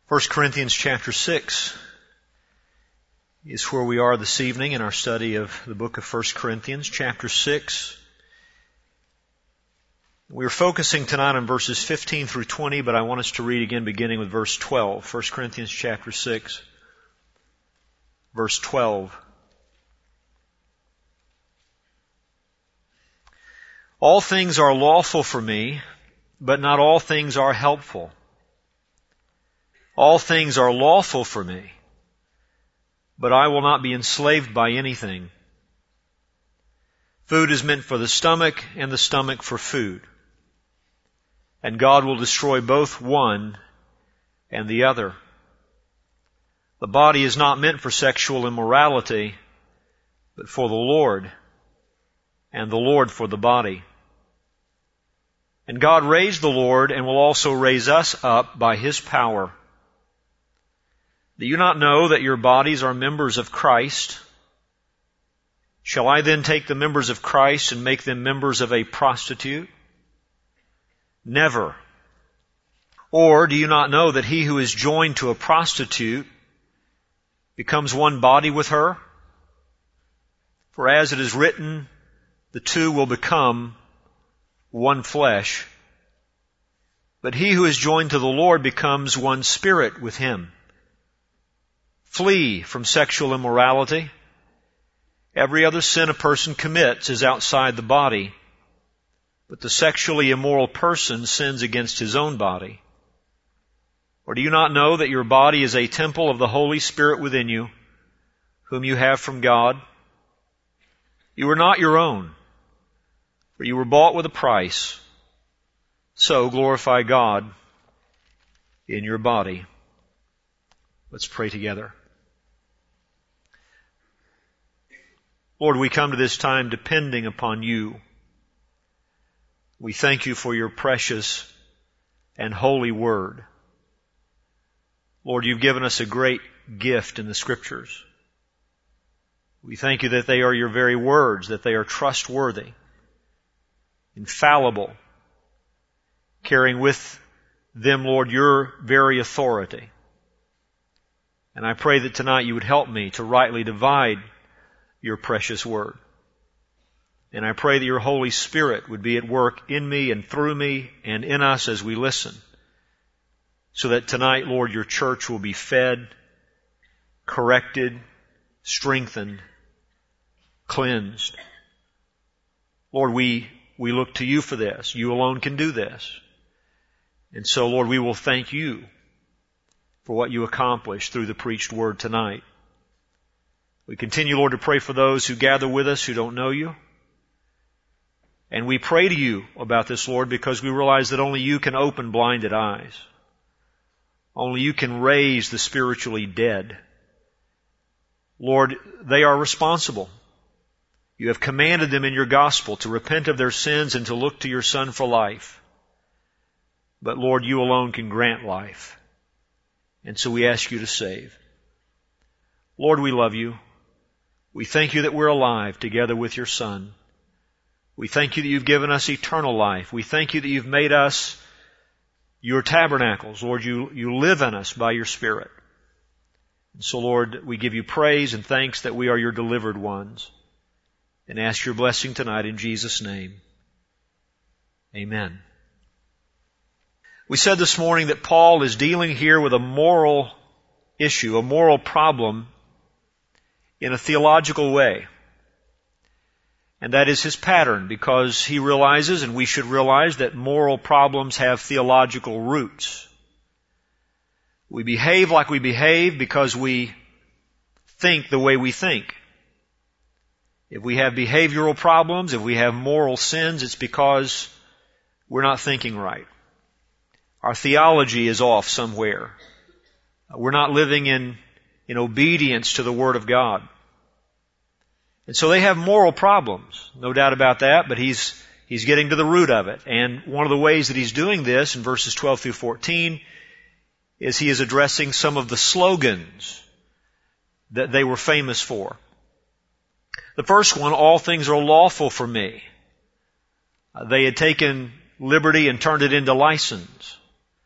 1 Corinthians chapter 6 is where we are this evening in our study of the book of 1 Corinthians chapter 6. We're focusing tonight on verses 15 through 20, but I want us to read again beginning with verse 12. 1 Corinthians chapter 6, verse 12. All things are lawful for me, but not all things are helpful. All things are lawful for me, but I will not be enslaved by anything. Food is meant for the stomach, and the stomach for food. And God will destroy both one and the other. The body is not meant for sexual immorality, but for the Lord, and the Lord for the body. And God raised the Lord and will also raise us up by His power. Do you not know that your bodies are members of Christ? Shall I then take the members of Christ and make them members of a prostitute? Never. Or do you not know that he who is joined to a prostitute becomes one body with her? For as it is written, the two will become one flesh. But he who is joined to the Lord becomes one spirit with Him. Flee from sexual immorality. Every other sin a person commits is outside the body, but the sexually immoral person sins against his own body. Or do you not know that your body is a temple of the Holy Spirit within you, whom you have from God? You are not your own, for you were bought with a price. So glorify God in your body. Let's pray together. Lord, we come to this time depending upon You. We thank You for Your precious and holy word. Lord, You've given us a great gift in the Scriptures. We thank You that they are Your very words, that they are trustworthy, infallible, carrying with them, Lord, Your very authority. And I pray that tonight You would help me to rightly divide Your precious word. And I pray that Your Holy Spirit would be at work in me and through me and in us as we listen, so that tonight, Lord, Your church will be fed, corrected, strengthened, cleansed. Lord, we look to You for this. You alone can do this. And so, Lord, we will thank You for what You accomplished through the preached word tonight. We continue, Lord, to pray for those who gather with us who don't know You. And we pray to You about this, Lord, because we realize that only You can open blinded eyes. Only You can raise the spiritually dead. Lord, they are responsible. You have commanded them in Your gospel to repent of their sins and to look to Your Son for life. But Lord, You alone can grant life. And so we ask You to save. Lord, we love You. We thank You that we're alive together with Your Son. We thank You that You've given us eternal life. We thank You that You've made us Your tabernacles. Lord, You live in us by Your Spirit. And so, Lord, we give You praise and thanks that we are Your delivered ones. And ask Your blessing tonight in Jesus' name. Amen. We said this morning that Paul is dealing here with a moral issue, a moral problem, in a theological way. And that is his pattern, because he realizes, and we should realize, that moral problems have theological roots. We behave like we behave because we think the way we think. If we have behavioral problems, if we have moral sins, it's because we're not thinking right. Our theology is off somewhere. We're not living in obedience to the Word of God. And so they have moral problems, no doubt about that, but he's getting to the root of it. And one of the ways that he's doing this in verses 12 through 14 is he is addressing some of the slogans that they were famous for. The first one, all things are lawful for me. They had taken liberty and turned it into license.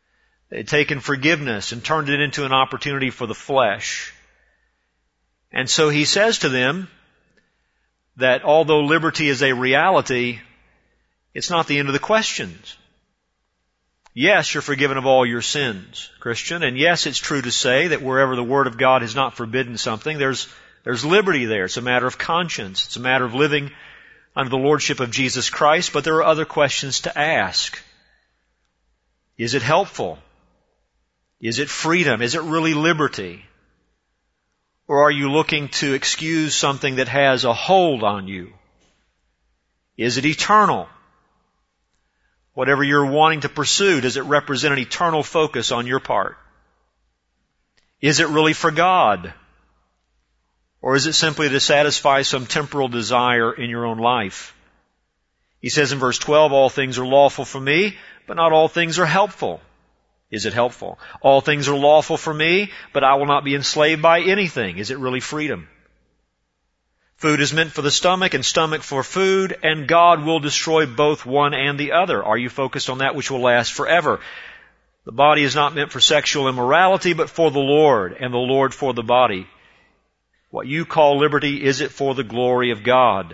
They had taken forgiveness and turned it into an opportunity for the flesh. And so he says to them that although liberty is a reality, it's not the end of the questions. Yes, you're forgiven of all your sins, Christian, and yes, it's true to say that wherever the Word of God has not forbidden something, there's liberty there. It's a matter of conscience. It's a matter of living under the Lordship of Jesus Christ, but there are other questions to ask. Is it helpful? Is it freedom? Is it really liberty? Or are you looking to excuse something that has a hold on you? Is it eternal? Whatever you're wanting to pursue, does it represent an eternal focus on your part? Is it really for God? Or is it simply to satisfy some temporal desire in your own life? He says in verse 12, all things are lawful for me, but not all things are helpful. Is it helpful? All things are lawful for me, but I will not be enslaved by anything. Is it really freedom? Food is meant for the stomach and stomach for food, and God will destroy both one and the other. Are you focused on that which will last forever? The body is not meant for sexual immorality, but for the Lord, and the Lord for the body. What you call liberty, is it for the glory of God?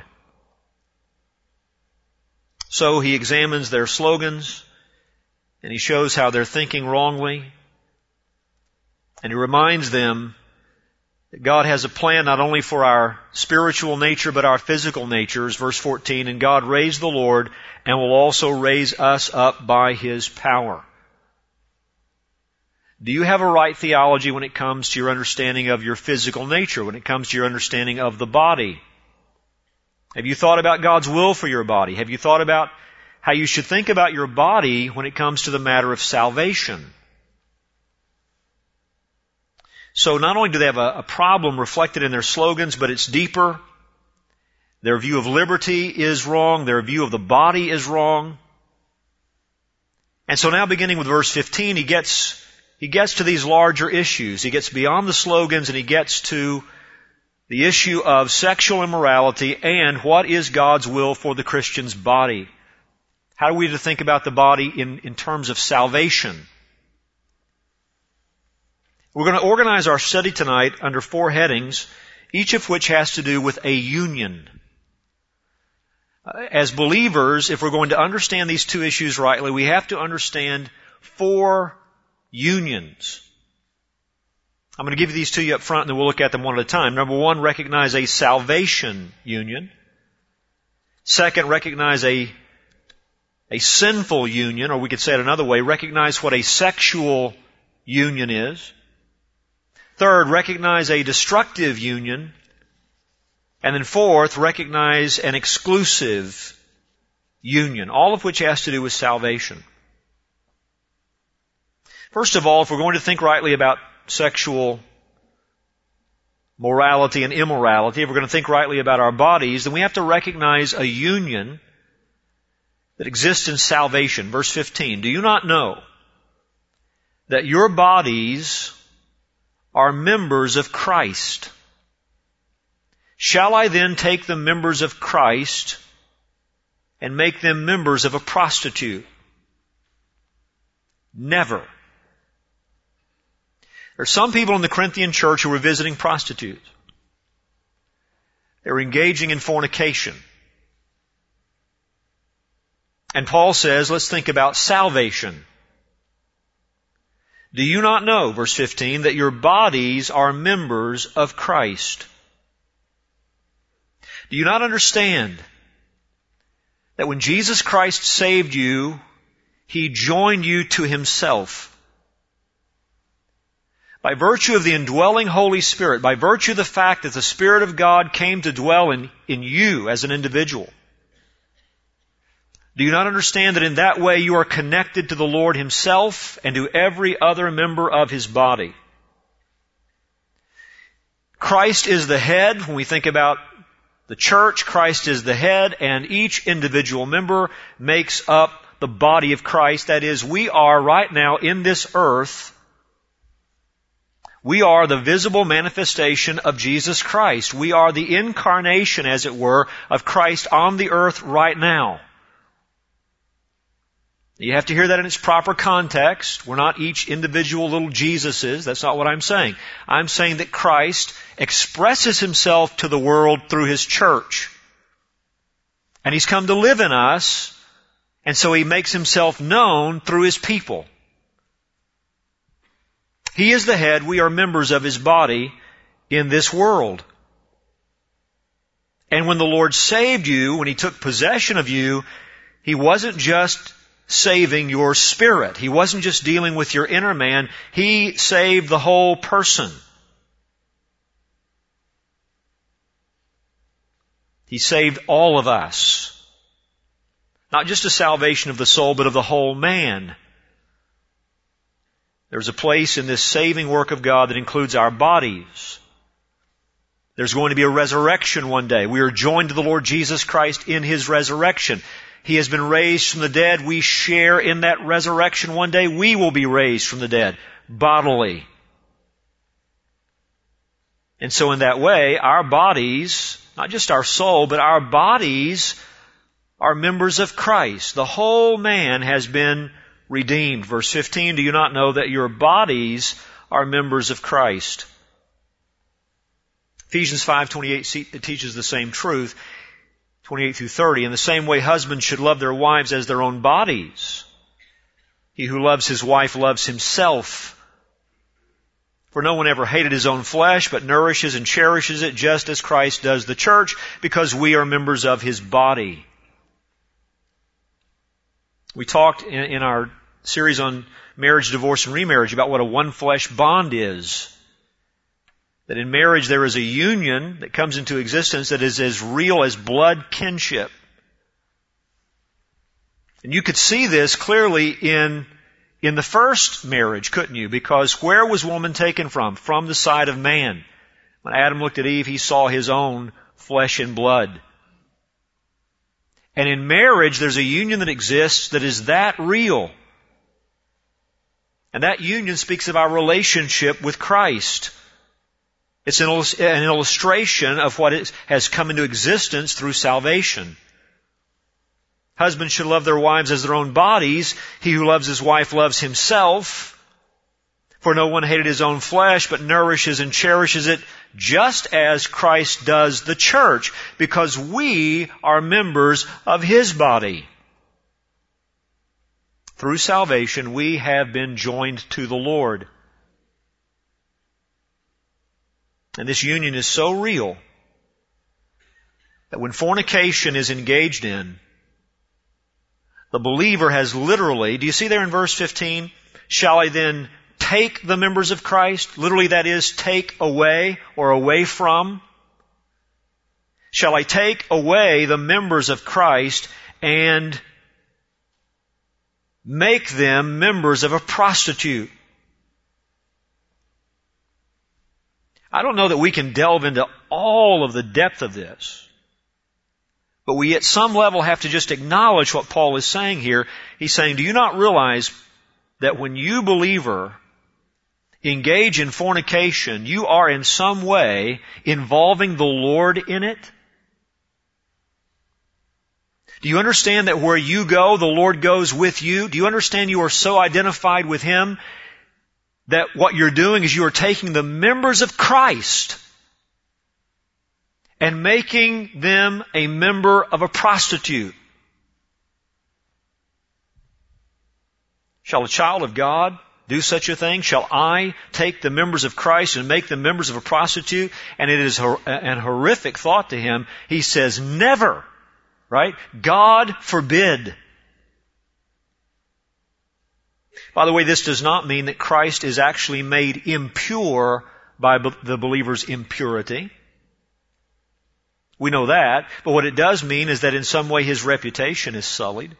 So he examines their slogans, and he shows how they're thinking wrongly, and he reminds them that God has a plan not only for our spiritual nature, but our physical natures. Verse 14, and God raised the Lord and will also raise us up by His power. Do you have a right theology when it comes to your understanding of your physical nature, when it comes to your understanding of the body? Have you thought about God's will for your body? Have you thought about how you should think about your body when it comes to the matter of salvation? So not only do they have a problem reflected in their slogans, but it's deeper. Their view of liberty is wrong. Their view of the body is wrong. And so now beginning with verse 15, he gets to these larger issues. He gets beyond the slogans and he gets to the issue of sexual immorality and what is God's will for the Christian's body. How are we to think about the body in terms of salvation? We're going to organize our study tonight under 4 headings, each of which has to do with a union. As believers, if we're going to understand these 2 issues rightly, we have to understand 4 unions. I'm going to give you these to you up front and then we'll look at them one at a time. Number 1, recognize a salvation union. Second, recognize a sinful union, or we could say it another way, recognize what a sexual union is. Third, recognize a destructive union. And then fourth, recognize an exclusive union, all of which has to do with salvation. First of all, if we're going to think rightly about sexual morality and immorality, if we're going to think rightly about our bodies, then we have to recognize a union that exists in salvation. Verse 15, do you not know that your bodies are members of Christ? Shall I then take the members of Christ and make them members of a prostitute? Never. There are some people in the Corinthian church who were visiting prostitutes. They were engaging in fornication. And Paul says, let's think about salvation. Do you not know, verse 15, that your bodies are members of Christ? Do you not understand that when Jesus Christ saved you, He joined you to Himself? By virtue of the indwelling Holy Spirit, by virtue of the fact that the Spirit of God came to dwell in you as an individual, do you not understand that in that way you are connected to the Lord Himself and to every other member of His body? Christ is the head. When we think about the church, Christ is the head, and each individual member makes up the body of Christ. That is, we are right now in this earth, we are the visible manifestation of Jesus Christ. We are the incarnation, as it were, of Christ on the earth right now. You have to hear that in its proper context. We're not each individual little Jesuses. That's not what I'm saying. I'm saying that Christ expresses Himself to the world through His church. And He's come to live in us, and so He makes Himself known through His people. He is the head. We are members of His body in this world. And when the Lord saved you, when He took possession of you, He wasn't just saving your spirit. He wasn't just dealing with your inner man. He saved the whole person. He saved all of us. Not just a salvation of the soul, but of the whole man. There's a place in this saving work of God that includes our bodies. There's going to be a resurrection one day. We are joined to the Lord Jesus Christ in His resurrection. He has been raised from the dead. We share in that resurrection one day. We will be raised from the dead, bodily. And so in that way, our bodies, not just our soul, but our bodies are members of Christ. The whole man has been redeemed. Verse 15, do you not know that your bodies are members of Christ? Ephesians 5:28 teaches the same truth, 28 through 30. In the same way, husbands should love their wives as their own bodies. He who loves his wife loves himself. For no one ever hated his own flesh, but nourishes and cherishes it just as Christ does the church, because we are members of His body. We talked in our series on marriage, divorce, and remarriage about what a one-flesh bond is. That in marriage there is a union that comes into existence that is as real as blood kinship. And you could see this clearly in the first marriage, couldn't you? Because where was woman taken from? From the side of man. When Adam looked at Eve, he saw his own flesh and blood. And in marriage, there's a union that exists that is that real. And that union speaks of our relationship with Christ. It's an illustration of what has come into existence through salvation. Husbands should love their wives as their own bodies. He who loves his wife loves himself. For no one hated his own flesh, but nourishes and cherishes it, just as Christ does the church, because we are members of His body. Through salvation, we have been joined to the Lord. And this union is so real that when fornication is engaged in, the believer has literally, do you see there in verse 15, shall I then take the members of Christ? Literally that is, take away or away from. Shall I take away the members of Christ and make them members of a prostitute? I don't know that we can delve into all of the depth of this. But we at some level have to just acknowledge what Paul is saying here. He's saying, do you not realize that when you, believer, engage in fornication, you are in some way involving the Lord in it? Do you understand that where you go, the Lord goes with you? Do you understand you are so identified with Him that what you're doing is you are taking the members of Christ and making them a member of a prostitute? Shall a child of God do such a thing? Shall I take the members of Christ and make them members of a prostitute? And it is an horrific thought to him. He says, never. Right? God forbid. By the way, this does not mean that Christ is actually made impure by the believer's impurity. We know that. But what it does mean is that in some way His reputation is sullied.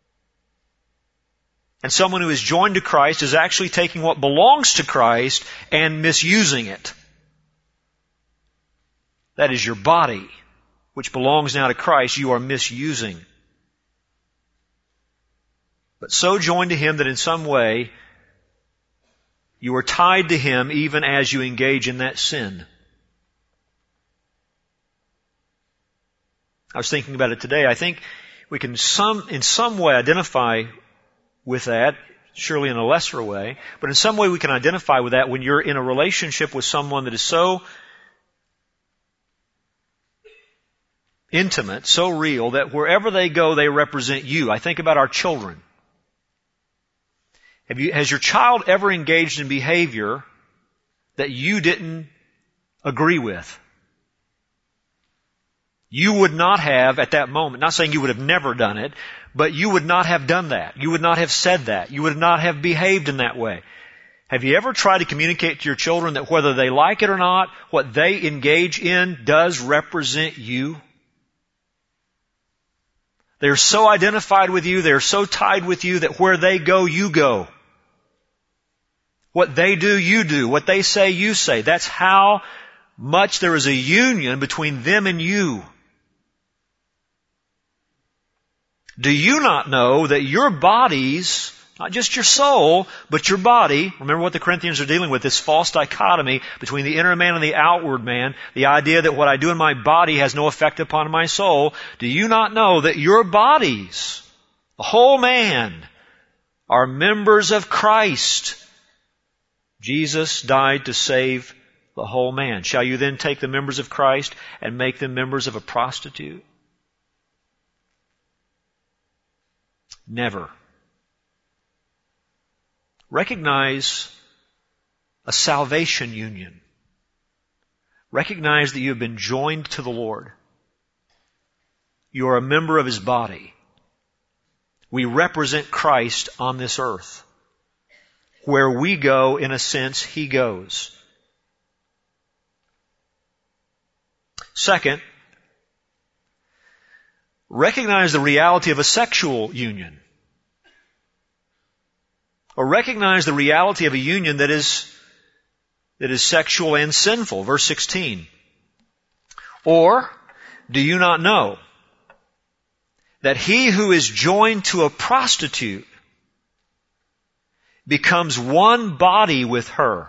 And someone who is joined to Christ is actually taking what belongs to Christ and misusing it. That is your body, which belongs now to Christ, you are misusing. But so joined to Him that in some way you are tied to Him even as you engage in that sin. I was thinking about it today. I think we can in some way identify with that, surely in a lesser way, but in some way we can identify with that when you're in a relationship with someone that is so intimate, so real, that wherever they go, they represent you. I think about our children. Has your child ever engaged in behavior that you didn't agree with? You would not have at that moment, not saying you would have never done it, but you would not have done that. You would not have said that. You would not have behaved in that way. Have you ever tried to communicate to your children that whether they like it or not, what they engage in does represent you? They're so identified with you, they're so tied with you that where they go, you go. What they do, you do. What they say, you say. That's how much there is a union between them and you. Do you not know that your bodies, not just your soul, but your body, remember what the Corinthians are dealing with, this false dichotomy between the inner man and the outward man, the idea that what I do in my body has no effect upon my soul. Do you not know that your bodies, the whole man, are members of Christ? Jesus died to save the whole man. Shall you then take the members of Christ and make them members of a prostitute? Never. Recognize a salvation union. Recognize that you have been joined to the Lord. You are a member of His body. We represent Christ on this earth. Where we go, in a sense, He goes. Second, recognize the reality of a sexual union. Or recognize the reality of a union that is sexual and sinful. Verse 16. Or, do you not know that he who is joined to a prostitute becomes one body with her?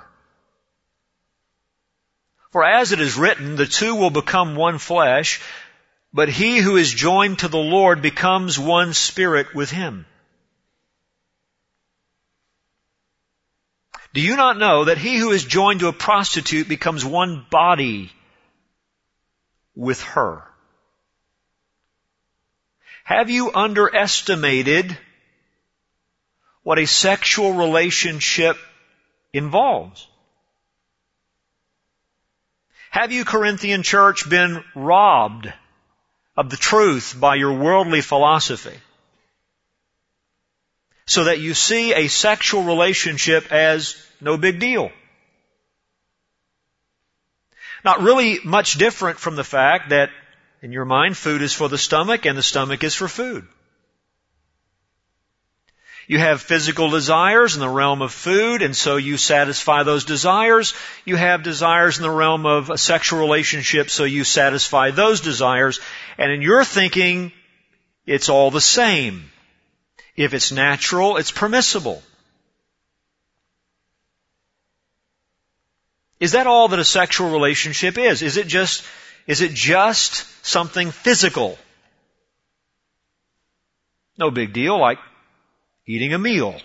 For as it is written, the two will become one flesh, but he who is joined to the Lord becomes one spirit with Him. Do you not know that he who is joined to a prostitute becomes one body with her? Have you underestimated what a sexual relationship involves? Have you, Corinthian church, been robbed of the truth by your worldly philosophy, so that you see a sexual relationship as no big deal? Not really much different from the fact that, in your mind, food is for the stomach and the stomach is for food. You have physical desires in the realm of food, and so you satisfy those desires. You have desires in the realm of a sexual relationship, so you satisfy those desires. And in your thinking, it's all the same. If it's natural, it's permissible. Is that all that a sexual relationship is? Is it just something physical? No big deal, like eating a meal.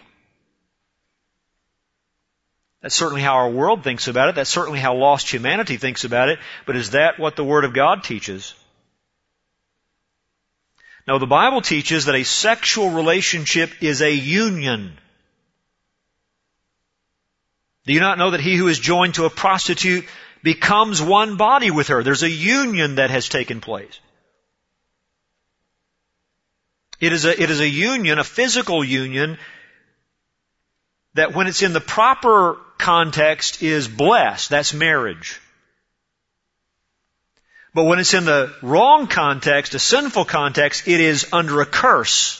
That's certainly how our world thinks about it. That's certainly how lost humanity thinks about it. But is that what the Word of God teaches? No, the Bible teaches that a sexual relationship is a union. Do you not know that he who is joined to a prostitute becomes one body with her? There's a union that has taken place. It is a union, a physical union, that when it's in the proper context is blessed. That's marriage. But when it's in the wrong context, a sinful context, it is under a curse.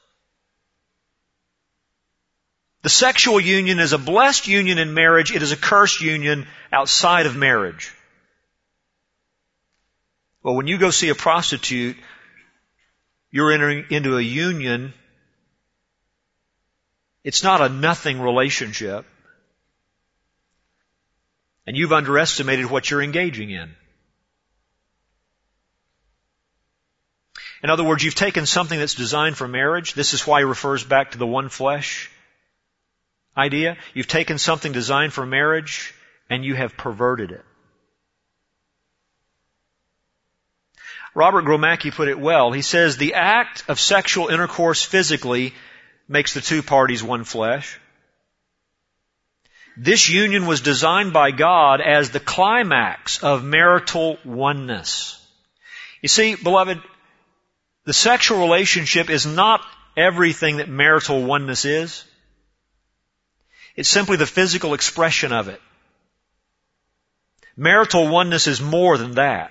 The sexual union is a blessed union in marriage. It is a cursed union outside of marriage. Well, when you go see a prostitute, you're entering into a union. It's not a nothing relationship. And you've underestimated what you're engaging in. In other words, you've taken something that's designed for marriage. This is why he refers back to the one flesh idea. You've taken something designed for marriage and you have perverted it. Robert Gromacki put it well. He says, the act of sexual intercourse physically makes the two parties one flesh. This union was designed by God as the climax of marital oneness. You see, beloved, the sexual relationship is not everything that marital oneness is. It's simply the physical expression of it. Marital oneness is more than that.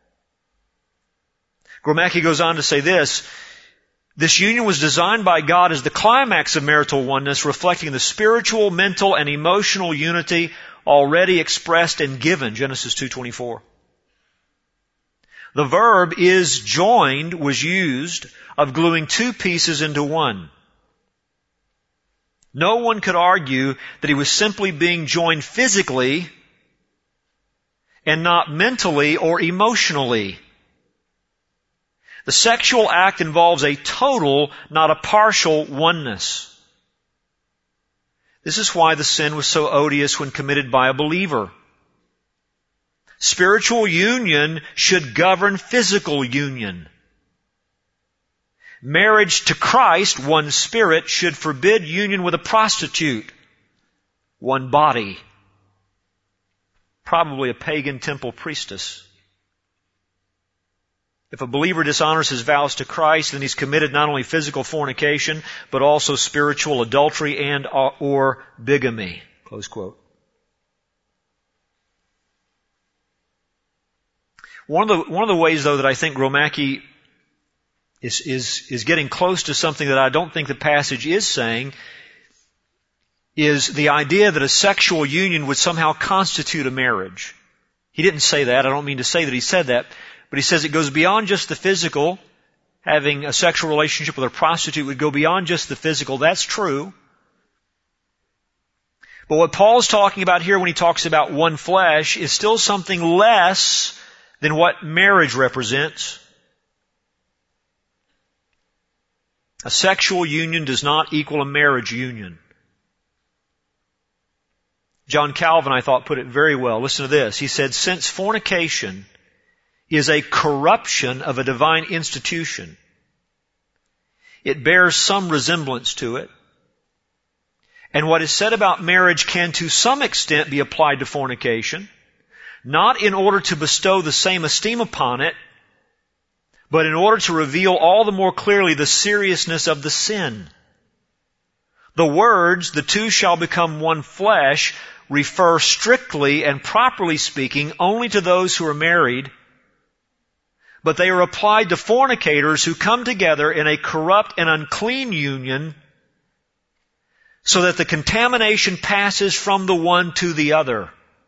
Gromacki goes on to say this union was designed by God as the climax of marital oneness, reflecting the spiritual, mental, and emotional unity already expressed and given, Genesis 2:24. The verb is joined was used of gluing two pieces into one. No one could argue that he was simply being joined physically and not mentally or emotionally. The sexual act involves a total, not a partial oneness. This is why the sin was so odious when committed by a believer. Spiritual union should govern physical union. Marriage to Christ, one spirit, should forbid union with a prostitute, one body, probably a pagan temple priestess. If a believer dishonors his vows to Christ, then he's committed not only physical fornication, but also spiritual adultery and or bigamy. Close quote. One of the ways, though, that I think Gromacki is getting close to something that I don't think the passage is saying is the idea that a sexual union would somehow constitute a marriage. He didn't say that. I don't mean to say that he said that. But he says it goes beyond just the physical. Having a sexual relationship with a prostitute would go beyond just the physical. That's true. But what Paul's talking about here when he talks about one flesh is still something less than what marriage represents. A sexual union does not equal a marriage union. John Calvin, I thought, put it very well. Listen to this. He said, since fornication is a corruption of a divine institution, it bears some resemblance to it. And what is said about marriage can to some extent be applied to fornication, not in order to bestow the same esteem upon it, but in order to reveal all the more clearly the seriousness of the sin. The words, the two shall become one flesh, refer strictly and properly speaking only to those who are married, but they are applied to fornicators who come together in a corrupt and unclean union so that the contamination passes from the one to the other.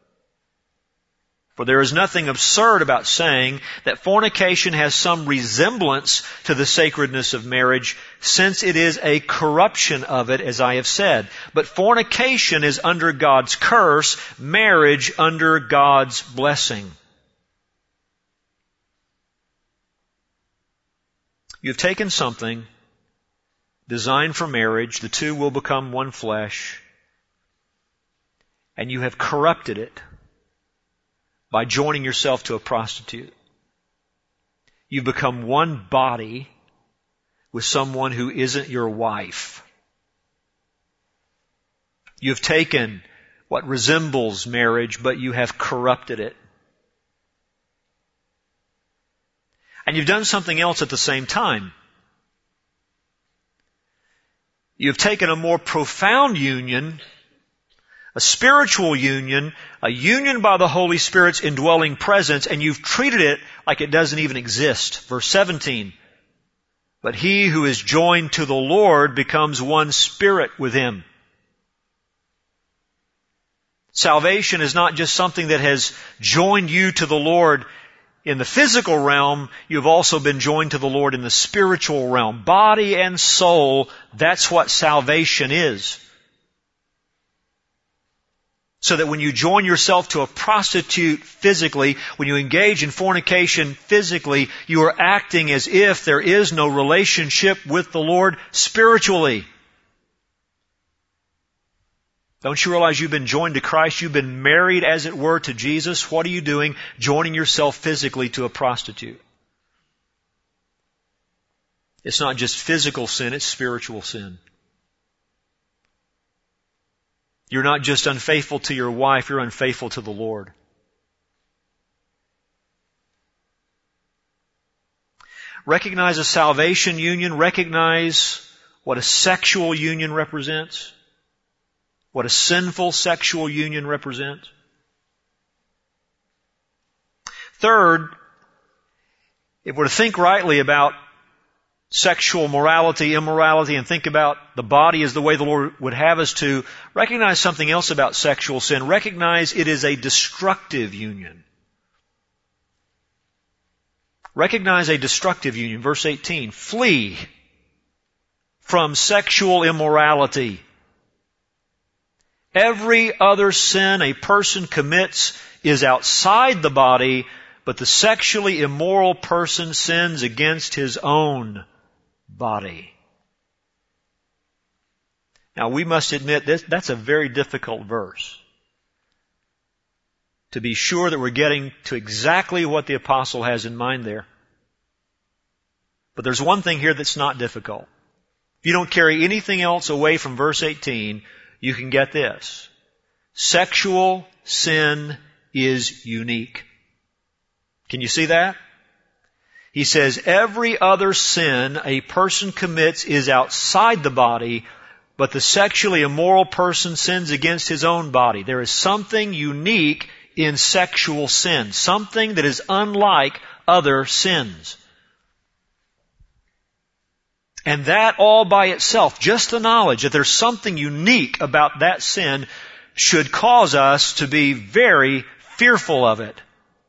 For there is nothing absurd about saying that fornication has some resemblance to the sacredness of marriage, since it is a corruption of it, as I have said. But fornication is under God's curse, marriage under God's blessing. You've taken something designed for marriage, the two will become one flesh, and you have corrupted it by joining yourself to a prostitute. You've become one body with someone who isn't your wife. You've taken what resembles marriage, but you have corrupted it. And you've done something else at the same time. You've taken a more profound union, a spiritual union, a union by the Holy Spirit's indwelling presence, and you've treated it like it doesn't even exist. Verse 17. But he who is joined to the Lord becomes one spirit with him. Salvation is not just something that has joined you to the Lord in the physical realm. You've also been joined to the Lord in the spiritual realm. Body and soul, that's what salvation is. So that when you join yourself to a prostitute physically, when you engage in fornication physically, you are acting as if there is no relationship with the Lord spiritually. Don't you realize you've been joined to Christ? You've been married, as it were, to Jesus. What are you doing? Joining yourself physically to a prostitute. It's not just physical sin, it's spiritual sin. You're not just unfaithful to your wife, you're unfaithful to the Lord. Recognize a salvation union. Recognize what a sexual union represents. What a sinful sexual union represents. Third, if we're to think rightly about sexual morality, immorality, and think about the body as the way the Lord would have us to, recognize something else about sexual sin. Recognize it is a destructive union. Recognize a destructive union. Verse 18, flee from sexual immorality. Every other sin a person commits is outside the body, but the sexually immoral person sins against his own body. Now we must admit that's a very difficult verse. To be sure that we're getting to exactly what the apostle has in mind there. But there's one thing here that's not difficult. If you don't carry anything else away from verse 18, you can get this. Sexual sin is unique. Can you see that? He says every other sin a person commits is outside the body, but the sexually immoral person sins against his own body. There is something unique in sexual sin, something that is unlike other sins. And that all by itself, just the knowledge that there's something unique about that sin, should cause us to be very fearful of it.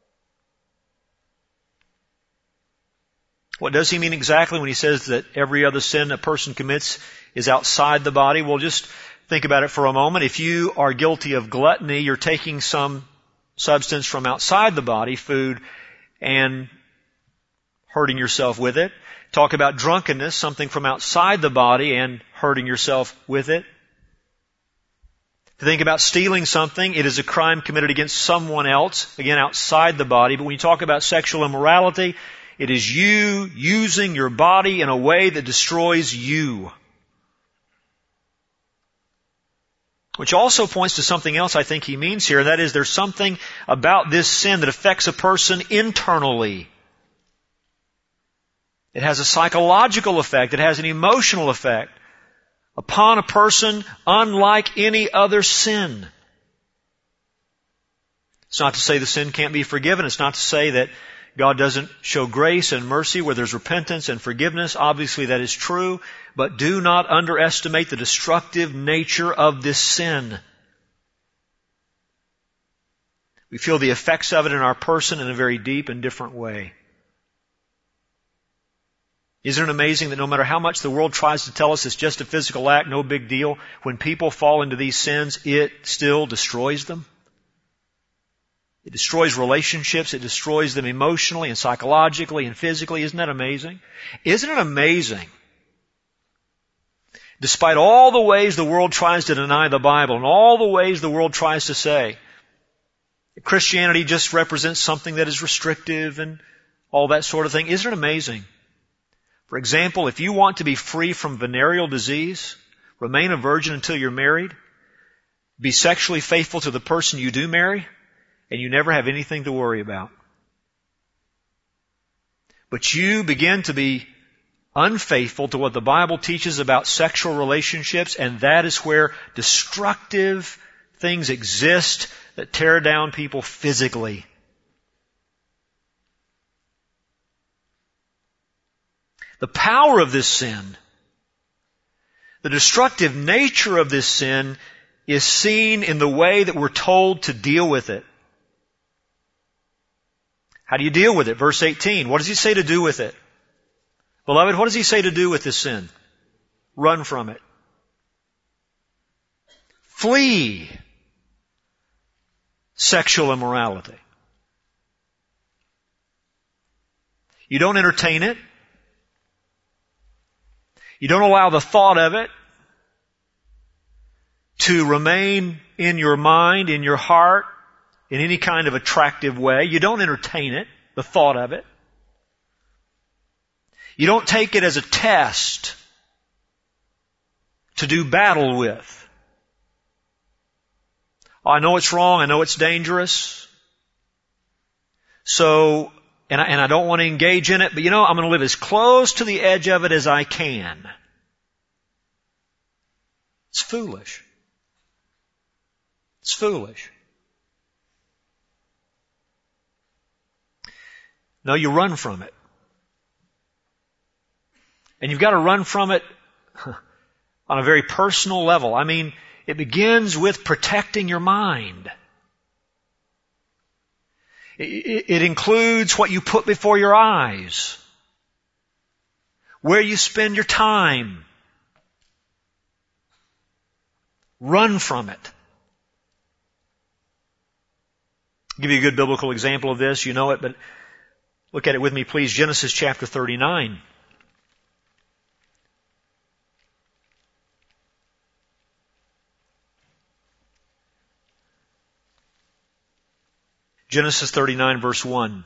What does he mean exactly when he says that every other sin a person commits is outside the body? Well, just think about it for a moment. If you are guilty of gluttony, you're taking some substance from outside the body, food, and hurting yourself with it. Talk about drunkenness, something from outside the body and hurting yourself with it. To think about stealing something, it is a crime committed against someone else, again outside the body. But when you talk about sexual immorality, it is you using your body in a way that destroys you. Which also points to something else I think he means here, and that is there's something about this sin that affects a person internally. It has a psychological effect. It has an emotional effect upon a person unlike any other sin. It's not to say the sin can't be forgiven. It's not to say that God doesn't show grace and mercy where there's repentance and forgiveness. Obviously that is true. But do not underestimate the destructive nature of this sin. We feel the effects of it in our person in a very deep and different way. Isn't it amazing that no matter how much the world tries to tell us it's just a physical act, no big deal, when people fall into these sins, it still destroys them? It destroys relationships. It destroys them emotionally and psychologically and physically. Isn't that amazing? Isn't it amazing? Despite all the ways the world tries to deny the Bible and all the ways the world tries to say that Christianity just represents something that is restrictive and all that sort of thing, isn't it amazing? For example, if you want to be free from venereal disease, remain a virgin until you're married, be sexually faithful to the person you do marry, and you never have anything to worry about. But you begin to be unfaithful to what the Bible teaches about sexual relationships, and that is where destructive things exist that tear down people physically. The power of this sin, the destructive nature of this sin, is seen in the way that we're told to deal with it. How do you deal with it? Verse 18. What does he say to do with it? Beloved, what does he say to do with this sin? Run from it. Flee. sexual immorality. You don't entertain it. You don't allow the thought of it to remain in your mind, in your heart, in any kind of attractive way. You don't entertain it, the thought of it. You don't take it as a test to do battle with. I know it's wrong. I know it's dangerous. So, and I don't want to engage in it, but I'm going to live as close to the edge of it as I can. It's foolish. It's foolish. No, you run from it. And you've got to run from it on a very personal level. I mean, it begins with protecting your mind. It includes what you put before your eyes, where you spend your time. Run from it. I'll give you a good biblical example of this. You know it, but look at it with me, please. Genesis chapter 39. Genesis 39 verse 1.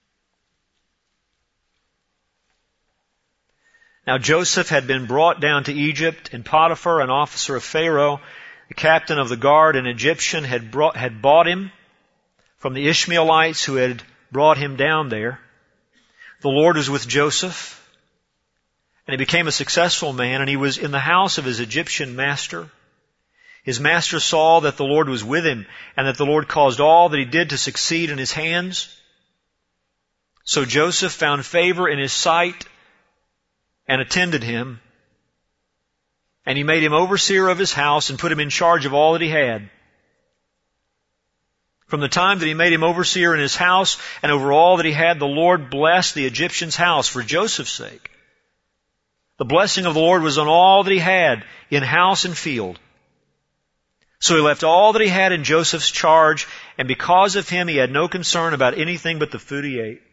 Now Joseph had been brought down to Egypt, and Potiphar, an officer of Pharaoh, the captain of the guard, an Egyptian, had bought him from the Ishmaelites who had brought him down there. The Lord was with Joseph, and he became a successful man, and he was in the house of his Egyptian master. His master saw that the Lord was with him, and that the Lord caused all that he did to succeed in his hands. So Joseph found favor in his sight and attended him. And he made him overseer of his house and put him in charge of all that he had. From the time that he made him overseer in his house and over all that he had, the Lord blessed the Egyptian's house for Joseph's sake. The blessing of the Lord was on all that he had, in house and field. So he left all that he had in Joseph's charge, and because of him he had no concern about anything but the food he ate.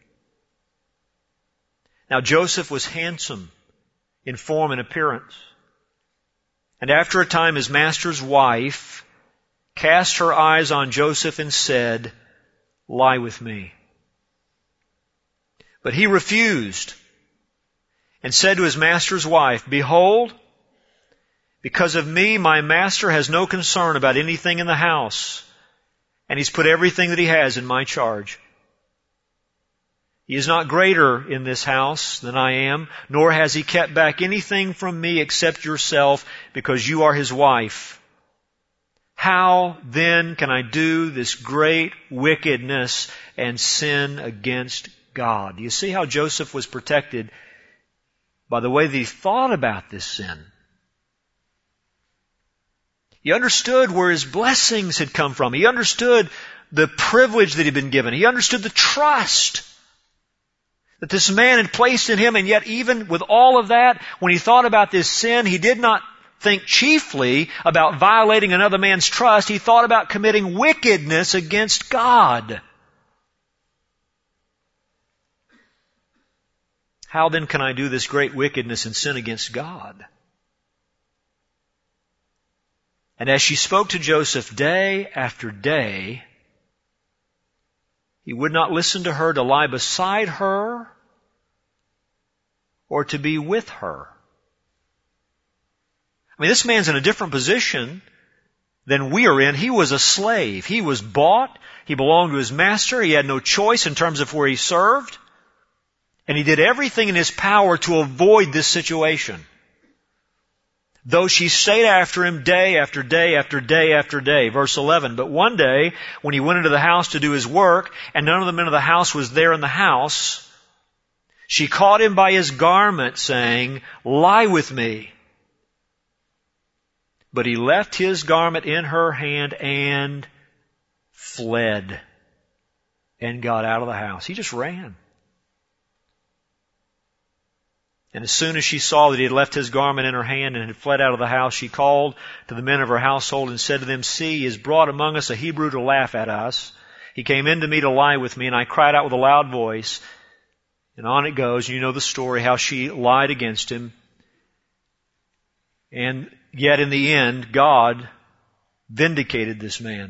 Now Joseph was handsome in form and appearance. And after a time his master's wife cast her eyes on Joseph and said, "Lie with me." But he refused and said to his master's wife, "Behold, because of me, my master has no concern about anything in the house, and he's put everything that he has in my charge. He is not greater in this house than I am, nor has he kept back anything from me except yourself, because you are his wife. How then can I do this great wickedness and sin against God?" Do you see how Joseph was protected by the way that he thought about this sin? He understood where his blessings had come from. He understood the privilege that he'd been given. He understood the trust that this man had placed in him. And yet even with all of that, when he thought about this sin, he did not think chiefly about violating another man's trust. He thought about committing wickedness against God. How then can I do this great wickedness and sin against God? And as she spoke to Joseph day after day, he would not listen to her to lie beside her or to be with her. I mean, this man's in a different position than we are in. He was a slave. He was bought. He belonged to his master. He had no choice in terms of where he served. And he did everything in his power to avoid this situation. Though she stayed after him day after day after day after day. Verse 11, but one day, when he went into the house to do his work, and none of the men of the house was there in the house, she caught him by his garment, saying, "Lie with me." But he left his garment in her hand and fled and got out of the house. He just ran. And as soon as she saw that he had left his garment in her hand and had fled out of the house, she called to the men of her household and said to them, "See, he has brought among us a Hebrew to laugh at us. He came in to me to lie with me, and I cried out with a loud voice." And on it goes. You know the story, how she lied against him. And yet in the end, God vindicated this man.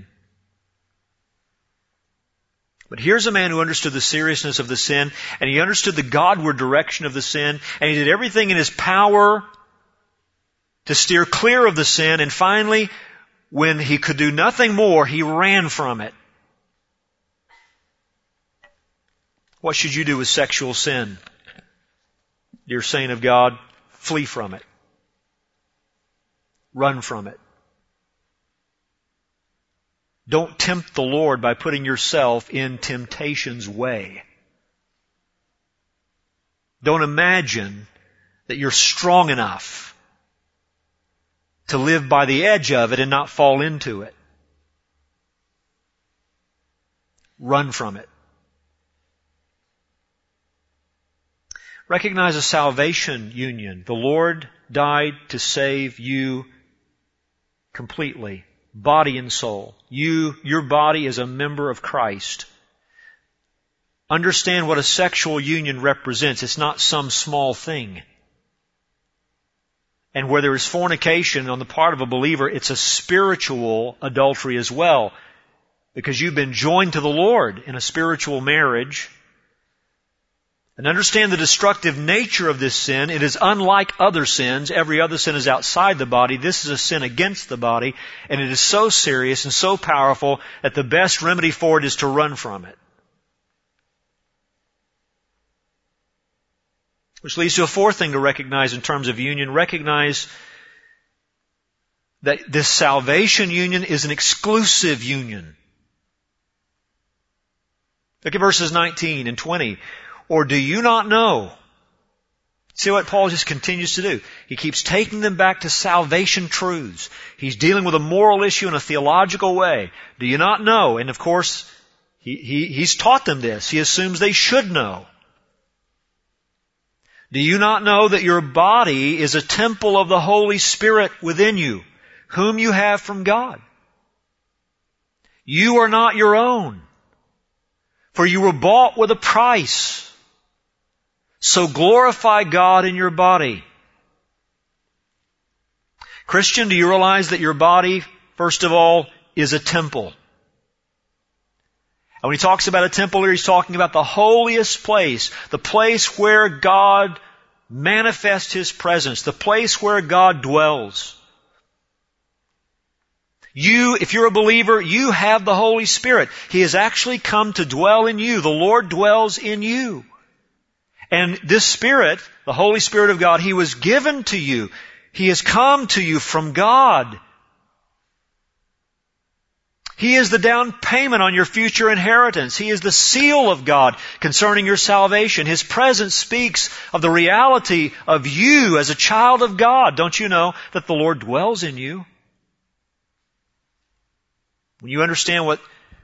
But here's a man who understood the seriousness of the sin, and he understood the Godward direction of the sin, and he did everything in his power to steer clear of the sin, and finally, when he could do nothing more, he ran from it. What should you do with sexual sin? Dear saint of God, flee from it. Run from it. Don't tempt the Lord by putting yourself in temptation's way. Don't imagine that you're strong enough to live by the edge of it and not fall into it. Run from it. Recognize a salvation union. The Lord died to save you completely. Body and soul. Your body is a member of Christ. Understand what a sexual union represents. It's not some small thing. And where there is fornication on the part of a believer, it's a spiritual adultery as well. Because you've been joined to the Lord in a spiritual marriage. And understand the destructive nature of this sin. It is unlike other sins. Every other sin is outside the body. This is a sin against the body. And it is so serious and so powerful that the best remedy for it is to run from it. Which leads to a fourth thing to recognize in terms of union. Recognize that this salvation union is an exclusive union. Look at verses 19 and 20. Or do you not know? See what Paul just continues to do. He keeps taking them back to salvation truths. He's dealing with a moral issue in a theological way. Do you not know? And of course, he's taught them this. He assumes they should know. Do you not know that your body is a temple of the Holy Spirit within you, whom you have from God? You are not your own, for you were bought with a price. So glorify God in your body. Christian, do you realize that your body, first of all, is a temple? And when he talks about a temple here, he's talking about the holiest place, the place where God manifests His presence, the place where God dwells. If you're a believer, you have the Holy Spirit. He has actually come to dwell in you. The Lord dwells in you. And this Spirit, the Holy Spirit of God, He was given to you. He has come to you from God. He is the down payment on your future inheritance. He is the seal of God concerning your salvation. His presence speaks of the reality of you as a child of God. Don't you know that the Lord dwells in you? When you understand what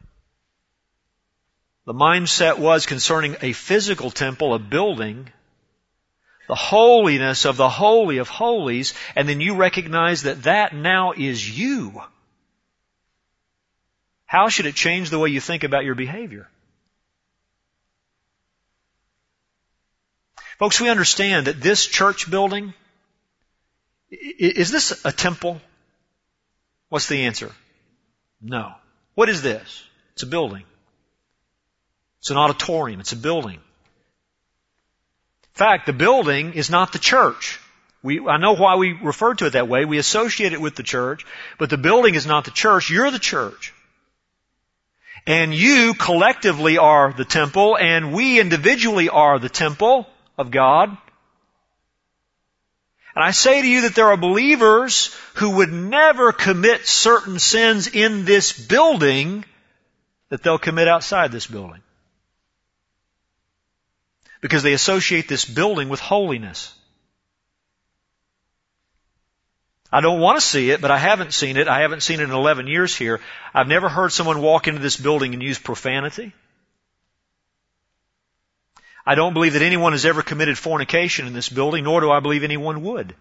the mindset was concerning a physical temple, a building, the holiness of the Holy of Holies, and then you recognize that that now is you. How should it change the way you think about your behavior? Folks, we understand that this church building, is this a temple? What's the answer? No. What is this? It's a building. It's an auditorium. It's a building. In fact, the building is not the church. I know why we refer to it that way. We associate it with the church, but the building is not the church. You're the church. And you collectively are the temple, and we individually are the temple of God. And I say to you that there are believers who would never commit certain sins in this building that they'll commit outside this building. Because they associate this building with holiness. I don't want to see it, but I haven't seen it. I haven't seen it in 11 years here. I've never heard someone walk into this building and use profanity. I don't believe that anyone has ever committed fornication in this building, nor do I believe anyone would.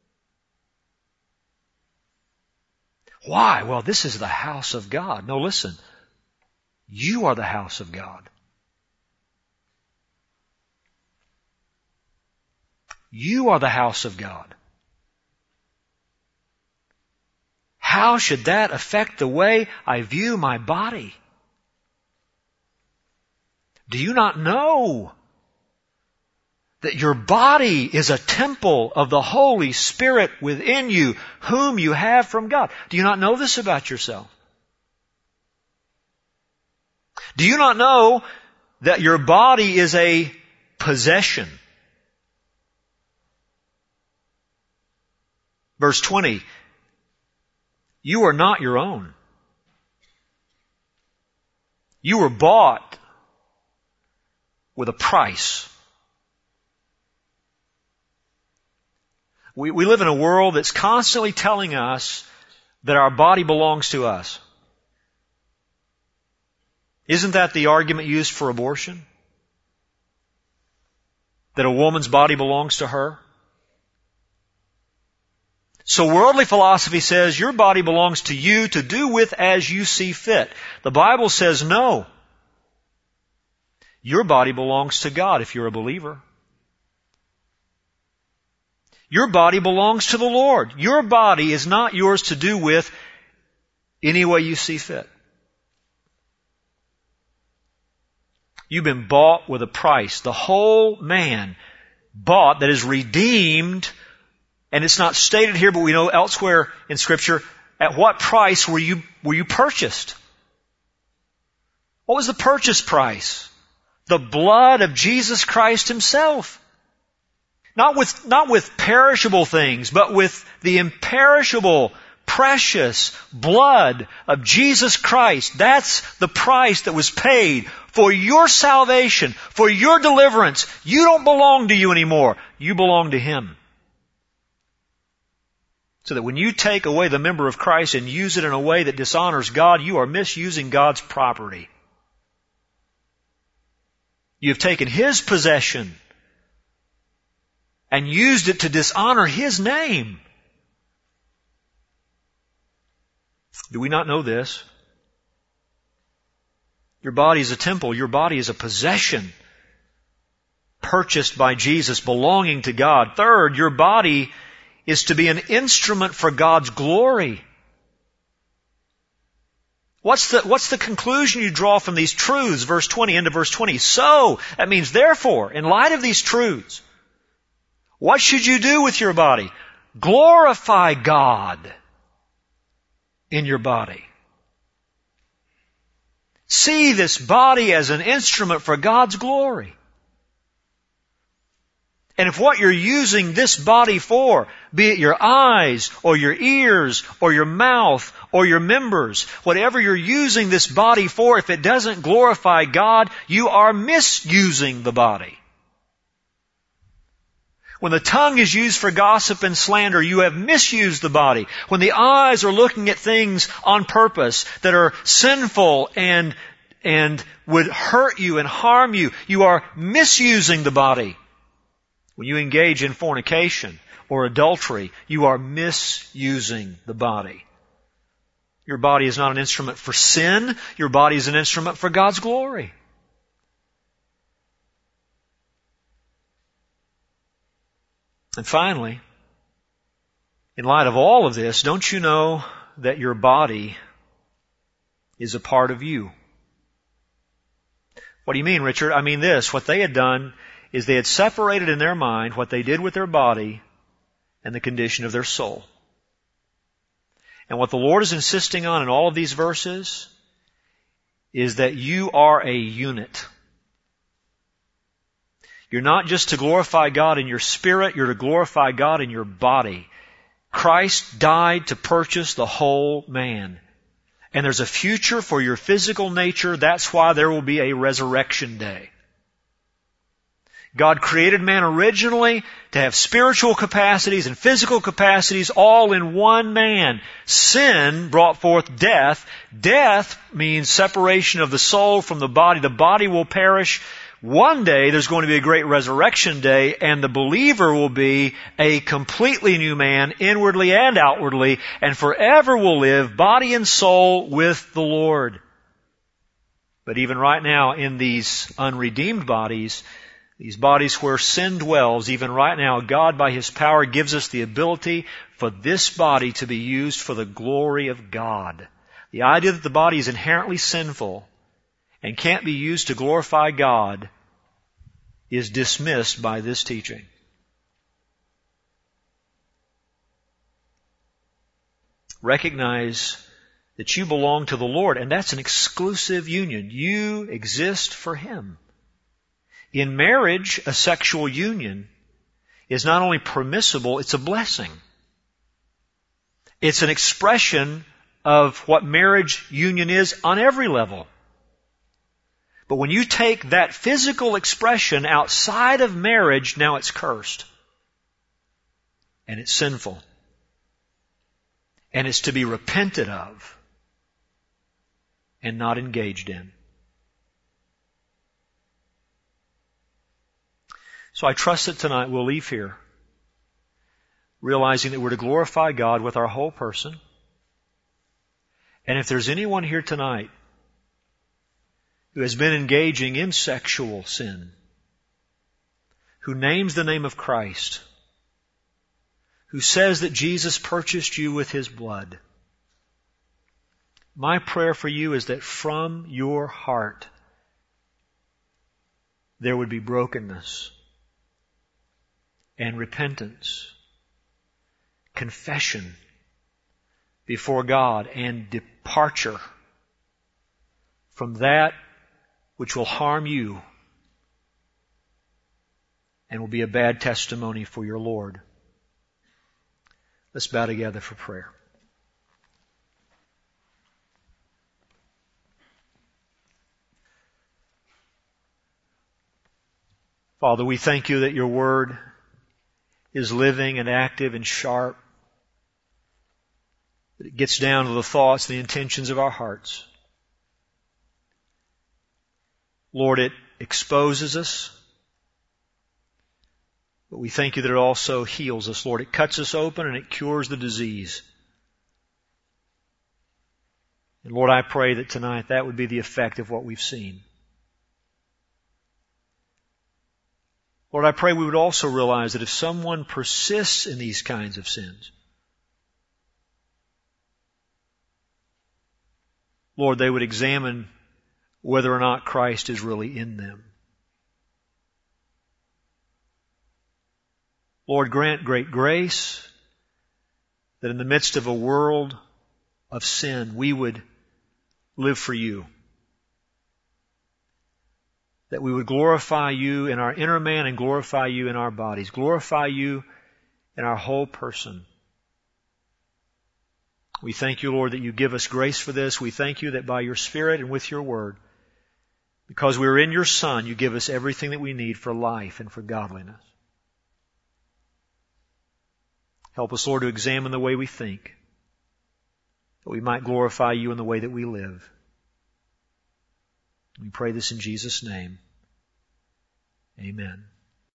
Why? Well, this is the house of God. No, listen. You are the house of God. You are the house of God. How should that affect the way I view my body? Do you not know that your body is a temple of the Holy Spirit within you, whom you have from God? Do you not know this about yourself? Do you not know that your body is a possession? Verse 20, you are not your own. You were bought with a price. We live in a world that's constantly telling us that our body belongs to us. Isn't that the argument used for abortion? That a woman's body belongs to her? So worldly philosophy says your body belongs to you to do with as you see fit. The Bible says no. Your body belongs to God if you're a believer. Your body belongs to the Lord. Your body is not yours to do with any way you see fit. You've been bought with a price. The whole man bought, that is redeemed, and it's not stated here, but we know elsewhere in Scripture, at what price were you purchased? What was the purchase price? The blood of Jesus Christ Himself. Not with perishable things, but with the imperishable, precious blood of Jesus Christ. That's the price that was paid for your salvation, for your deliverance. You don't belong to you anymore. You belong to Him. So that when you take away the member of Christ and use it in a way that dishonors God, you are misusing God's property. You have taken His possession and used it to dishonor His name. Do we not know this? Your body is a temple. Your body is a possession purchased by Jesus, belonging to God. Third, your body is to be an instrument for God's glory. What's the conclusion you draw from these truths? Verse 20, into verse 20. So, that means therefore, in light of these truths, what should you do with your body? Glorify God in your body. See this body as an instrument for God's glory. And if what you're using this body for, be it your eyes or your ears or your mouth or your members, whatever you're using this body for, if it doesn't glorify God, you are misusing the body. When the tongue is used for gossip and slander, you have misused the body. When the eyes are looking at things on purpose that are sinful and would hurt you and harm you, you are misusing the body. When you engage in fornication or adultery, you are misusing the body. Your body is not an instrument for sin. Your body is an instrument for God's glory. And finally, in light of all of this, don't you know that your body is a part of you? What do you mean, Richard? I mean this. What they had done is they had separated in their mind what they did with their body and the condition of their soul. And what the Lord is insisting on in all of these verses is that you are a unit. You're not just to glorify God in your spirit, you're to glorify God in your body. Christ died to purchase the whole man. And there's a future for your physical nature. That's why there will be a resurrection day. God created man originally to have spiritual capacities and physical capacities all in one man. Sin brought forth death. Death means separation of the soul from the body. The body will perish one day there's going to be a great resurrection day, and the believer will be a completely new man, inwardly and outwardly, and forever will live, body and soul, with the Lord. But even right now, in these unredeemed bodies, these bodies where sin dwells, even right now, God by His power gives us the ability for this body to be used for the glory of God. The idea that the body is inherently sinful and can't be used to glorify God is dismissed by this teaching. Recognize that you belong to the Lord, and that's an exclusive union. You exist for Him. In marriage, a sexual union is not only permissible, it's a blessing. It's an expression of what marriage union is on every level. But when you take that physical expression outside of marriage, now it's cursed. And it's sinful. And it's to be repented of and not engaged in. So I trust that tonight we'll leave here realizing that we're to glorify God with our whole person. And if there's anyone here tonight who has been engaging in sexual sin, who names the name of Christ, who says that Jesus purchased you with His blood, my prayer for you is that from your heart there would be brokenness and repentance, confession before God, and departure from that which will harm you and will be a bad testimony for your Lord. Let's bow together for prayer. Father, we thank You that Your Word is living and active and sharp. That it gets down to the thoughts, the intentions of our hearts. Lord, it exposes us. But we thank You that it also heals us, Lord. It cuts us open and it cures the disease. And Lord, I pray that tonight that would be the effect of what we've seen. Lord, I pray we would also realize that if someone persists in these kinds of sins, Lord, they would examine whether or not Christ is really in them. Lord, grant great grace that in the midst of a world of sin, we would live for You. That we would glorify You in our inner man and glorify You in our bodies. Glorify You in our whole person. We thank You, Lord, that You give us grace for this. We thank You that by Your Spirit and with Your Word, because we are in Your Son, You give us everything that we need for life and for godliness. Help us, Lord, to examine the way we think, that we might glorify You in the way that we live. We pray this in Jesus' name. Amen.